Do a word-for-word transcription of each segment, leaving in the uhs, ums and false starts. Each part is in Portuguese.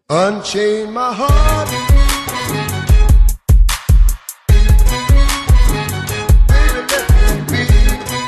Unchain my heart. Baby, let me be.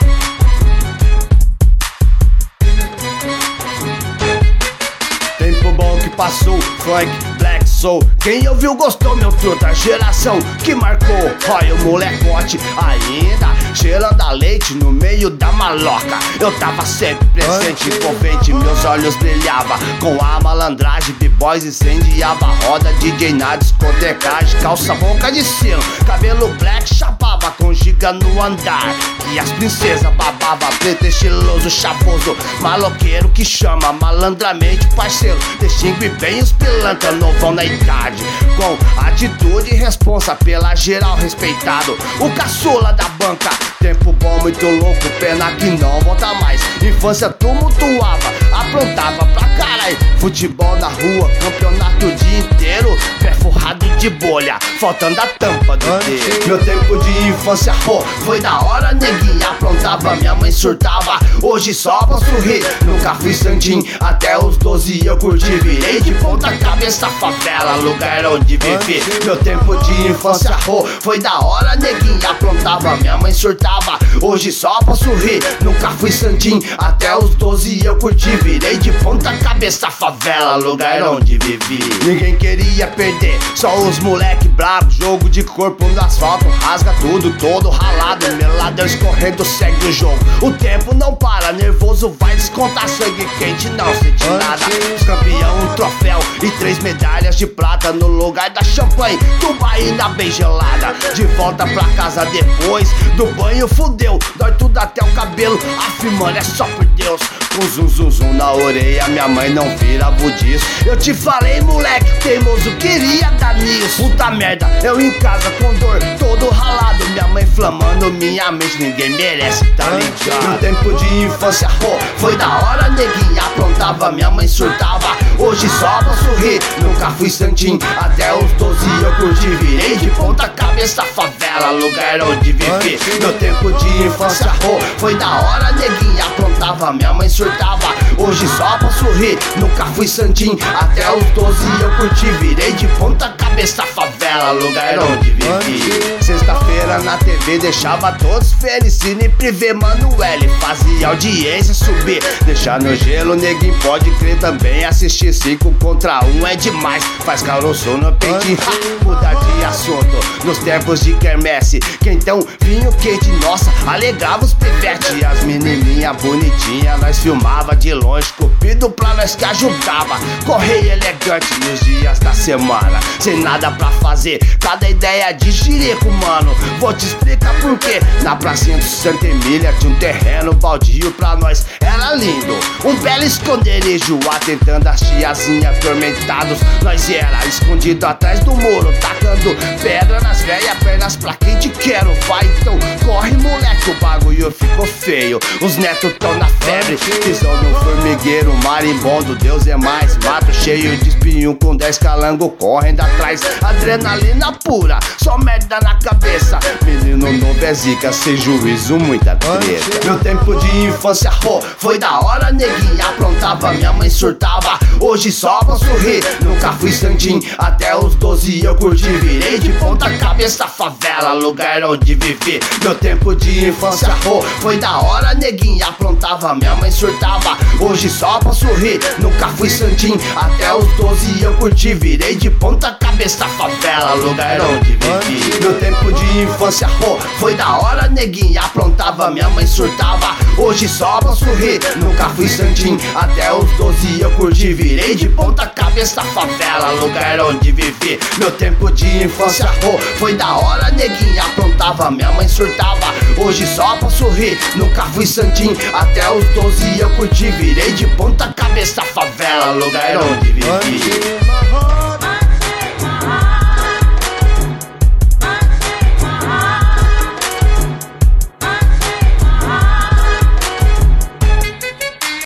Tempo bom que passou, funk, black soul. Quem ouviu gostou, meu truta, geração que marcou. Olha o molecote ainda cheirando a leite no meio da maloca. Eu tava sempre presente, envolvente, meus olhos brilhava com a malandragem, b-boys incendiava a roda, D J na discotecagem, calça boca de sino, cabelo black, chapava com giga no andar. E as princesas babava, preto estiloso, chavoso, maloqueiro que chama malandramente parceiro. Distingue bem os pilantra, novão na idade, com atitude e responsa pela geral respeitado. O caçula da banca, tempo bom, muito louco, pena que não volta mais. Infância tumultuava, aprontava pra caralho. Futebol na rua, campeonato o dia inteiro, pé forrado de bolha, faltando a tampa do dedo. Meu tempo de infância, pô, foi da hora, neguinha aprontava, minha mãe surtava. Hoje só posso rir, nunca fui santinho, até os doze eu curti. Virei de ponta cabeça favela, lugar onde vivi. Meu tempo de infância, pô, foi da hora, neguinha aprontava, minha mãe surtava. Hoje só posso rir, nunca fui santinho, até os doze eu curti. Virei de ponta cabeça favela, lugar onde vivi. Ninguém queria perder, só os moleque bravos. Jogo de corpo no asfalto, rasga tudo, todo ralado, melado escorrendo, segue o jogo. O tempo não para, nervoso vai descontar, sangue quente não sente nada. Os campeão, um troféu e três medalhas de prata no lugar da champanhe, tubaína bem gelada. De volta pra casa depois do banho, fudeu, dói tudo até o cabelo. Aff, mano, é só por Deus. Com zum zum zum na orelha, minha mãe não vira budiço. Eu te falei, moleque, teimoso, queria dar nisso. Puta merda, eu em casa com dor, todo ralado, minha mãe flamando minha mente, ninguém merece, tá ligado? No tempo de infância, pô, foi da hora, neguinha aprontava, minha mãe surtava. Hoje só posso rir, nunca fui santinho, até os doze eu curti. Virei de ponta cabeça favela, lugar onde vivi. Meu tempo de infância, pô, foi da hora, neguinha aprontava, minha mãe surtava. Hoje só posso rir, nunca fui santinho, até os doze eu curti. Virei de ponta cabeça favela, lugar onde vivi. Sexta-feira na T V deixava todos felizes, cine privê, Manoel fazia audiência subir. Deixar no gelo, neguinho pode crer também. Assistir cinco contra um é demais, faz caroço no peitinho. Mudar de assunto, nos tempos de quermesse, quentão, vinho quente, nossa, alegrava os pivete. As menininha bonitinha, nós filmava de longe, cupido pra nós que ajudava. Correio elegante nos dias da semana, sem nada pra fazer, cada ideia de jirico, mano. Vou te explicar por quê. Na pracinha do Santa Emília tinha um terreno baldio pra nós, era lindo, um belo esconderijo. Atentando as tiazinhas atormentados, nós era escondido atrás do muro, tacando pedra nas velhas pernas pra quem te quero. Vai então, corre moleque, o bagulho ficou feio. Os netos tão na febre, pisão no formigueiro, marimbondo, Deus é mais. Mato cheio de espinho com dez calango correndo atrás. Adrenalina pura, só merda na cabeça. Menino novo é zica, sem juízo, muita treta. Meu tempo de infância, pô, foi da hora, neguinha aprontava, minha mãe surtava. Hoje só posso rir, nunca fui santinho, até os doze eu curti. Virei de ponta cabeça favela, lugar onde vivi. Meu tempo de infância, pô, foi da hora, neguinha aprontava, minha mãe surtava. Hoje só posso rir, nunca fui santinho, até os doze eu curti. Virei de ponta cabeça favela, lugar onde vivi. Meu tempo de infância, pô, foi da hora, neguinha aprontava, minha mãe surtava. Hoje só posso rir, nunca fui santinho, até os doze eu curti. Virei de ponta cabeça favela, lugar onde vivi. Meu tempo de infância, pô, foi da hora, neguinha aprontava, minha mãe surtava. Hoje só posso rir, nunca fui santinho, até os doze eu curti. Virei de ponta cabeça favela, lugar onde vivi.